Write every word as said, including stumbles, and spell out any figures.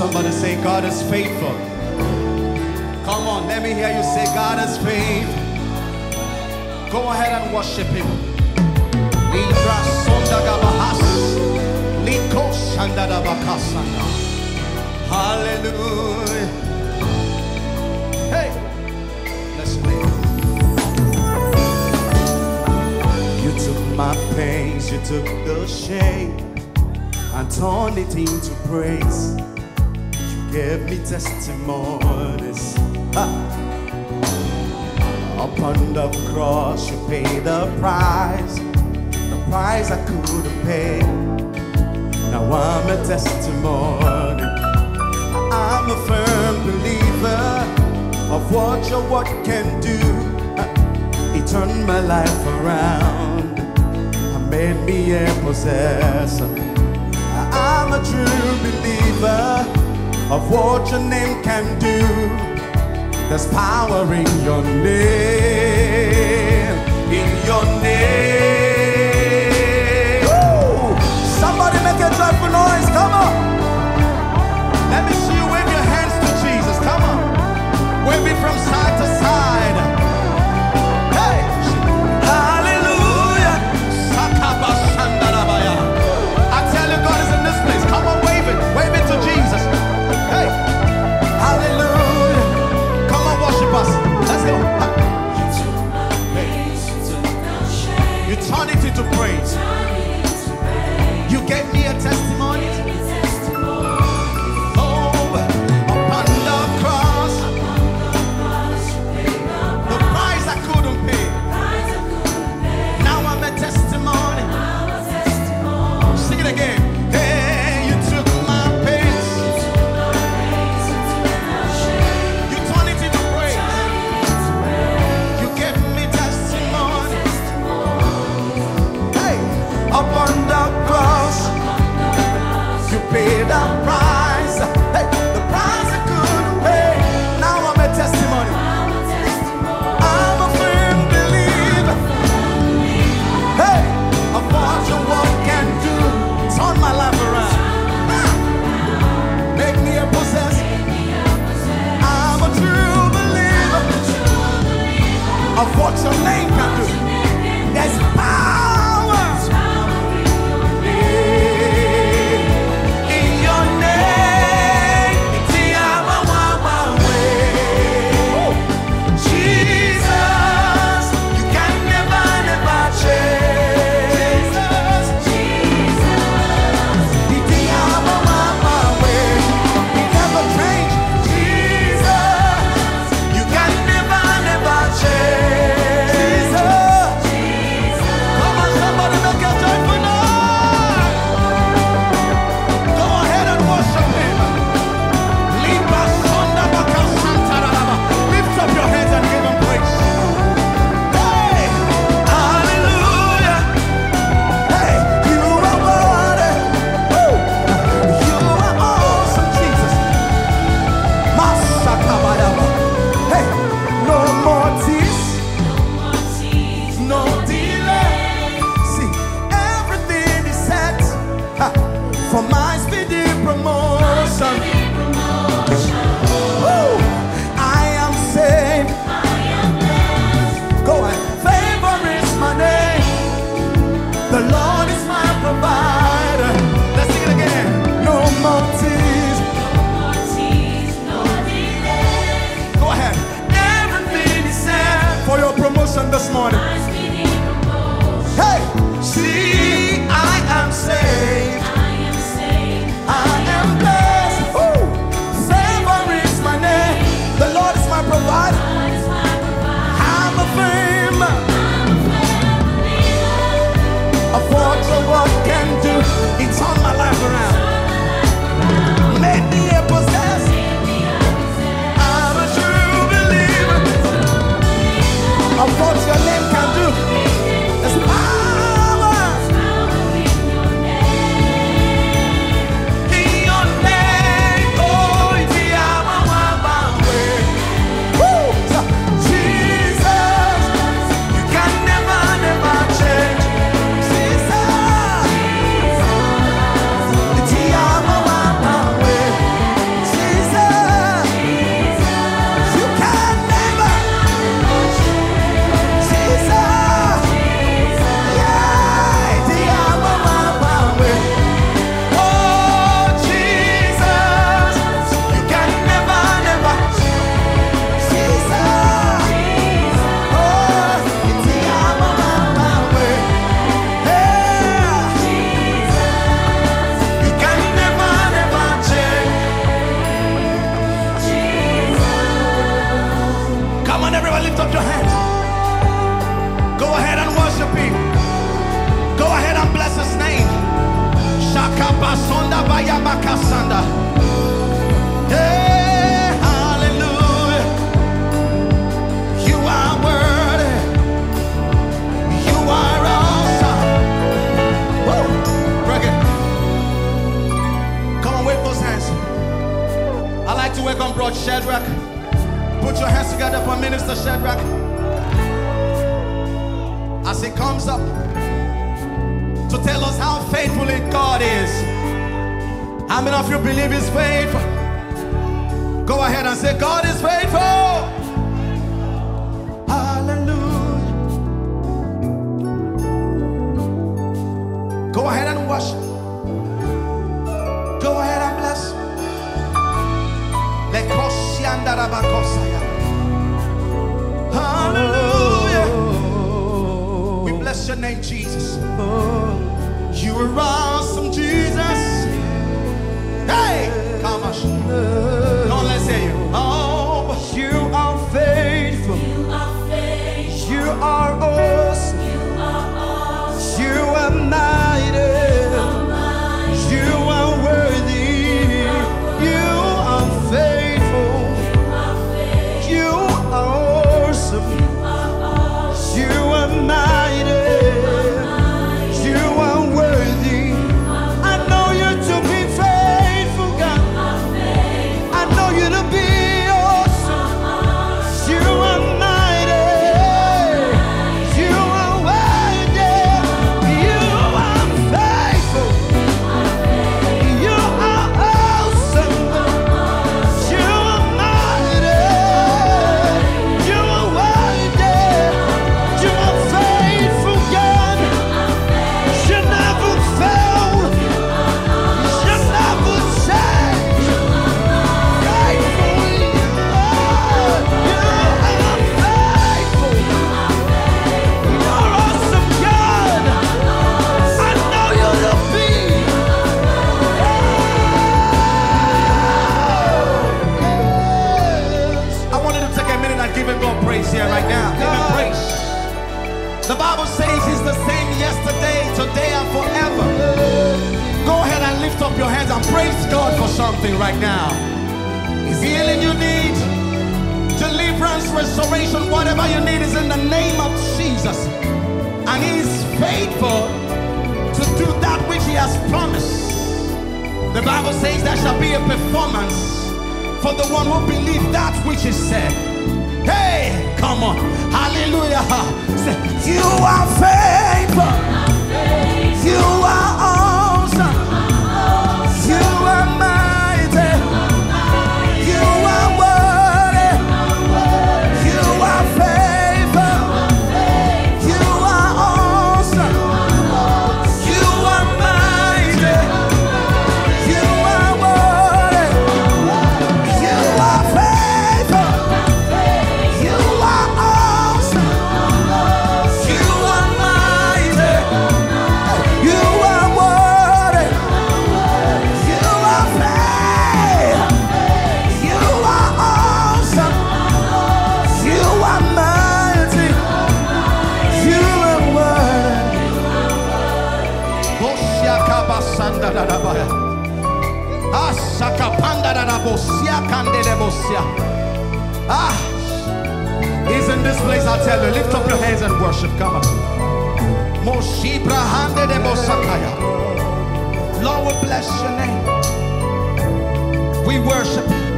somebody say, God is faithful. Come on, let me hear you say, God is faithful. Go ahead and worship Him. Libra sonda gabahas, liko shanda da bakasanda. Hallelujah. Hey, let's play. You took my pains, you took the shame and turned it into praise. You gave me testimonies. Ha. Upon the cross you paid the price, the price I couldn't pay. Now I'm a testimony. I'm a firm believer of what your word can do. It turned my life around and made me a possessor. I'm a true believer of what your name can do. There's power in your name, in your name. Woo! Somebody make a joyful noise, come on. Let me see you wave your hands to Jesus, come on. Wave it from side to side. Hey! Hallelujah! I tell you, God is in this place. Come on, wave it. Wave it to Jesus. Hey! Hallelujah! Come on, worship us. Let's go. You turned it into praise. You gave me a testimony. Again. Hey, you took my pains. You turned it into praise. You gave me testimony. Hey, upon the cross, you paid the price. Hey, the price I couldn't pay. Now I'm a testimony. I'm a firm believer. Hey, of what your word can do. Turn my life around. Make me a possessor. I'm a true believer of what your name can do. There's power in your name. Jesus, you can never, never change. This morning. Hey, see, I am saved. I am saved. I am blessed. Ooh. Favor is my name. The Lord is my provider. I'm a firm of what your word can do. It turned my life around. Made me a possessor. I'm a true believer of what your name can do. There's power in your name. Oh, woo! Jesus, you can never, never change. Jesus, Rabaya Makasanda. Hey, hallelujah. You are worthy. You are awesome. Woo. Break it. Come on, wave those hands. I like to welcome Brother Shadrach. Put your hands together for Minister Shadrach. As he comes up to tell us how faithful God is. How many of you believe He's faithful? Go ahead and say, God is faithful. Hallelujah. Go ahead and worship. Go ahead and bless. Hallelujah. We bless your name, Jesus. You are awesome, Jesus. Hey, come on. Come on, let's hear you. Oh, you are faithful. You are faithful. You are awesome. You are awesome. You are mighty. You are worthy. You are faithful. You are awesome. You are mighty. You are worthy. I know you to be faithful, God. I know you to be awesome. You are mighty. You are worthy. You are faithful. You are awesome. You are mighty. You are worthy. You are faithful, God. You never fail. You never change. Faithful you are. You are faithful. You're awesome, God. I know you to be. I wanted to take a minute and give Him God praise here right now. Give Him praise. The Bible says He's the same yesterday, today, and forever. Go ahead and lift up your hands and praise God for something right now. Is healing you need, deliverance, restoration, whatever you need is in the name of Jesus. And He is faithful to do that which He has promised. The Bible says there shall be a performance for the one who believes that which is said. Hey, come on. Hallelujah. Say, you are faithful. You are awesome. You are mighty. You are worthy. You are faithful. You are awesome. You are mighty. You are worthy. You are faithful. You are awesome. You are mighty. You are worthy. You are faithful. You are awesome. You are mighty. You are worthy. Bosiakabasandadadabaya. Asakapandadadabosia. Ah, He's in this place, I'll tell you. Lift up your hands and worship. Come on. Moshibrahandedebosakaya. Lord, we bless your name. We worship you.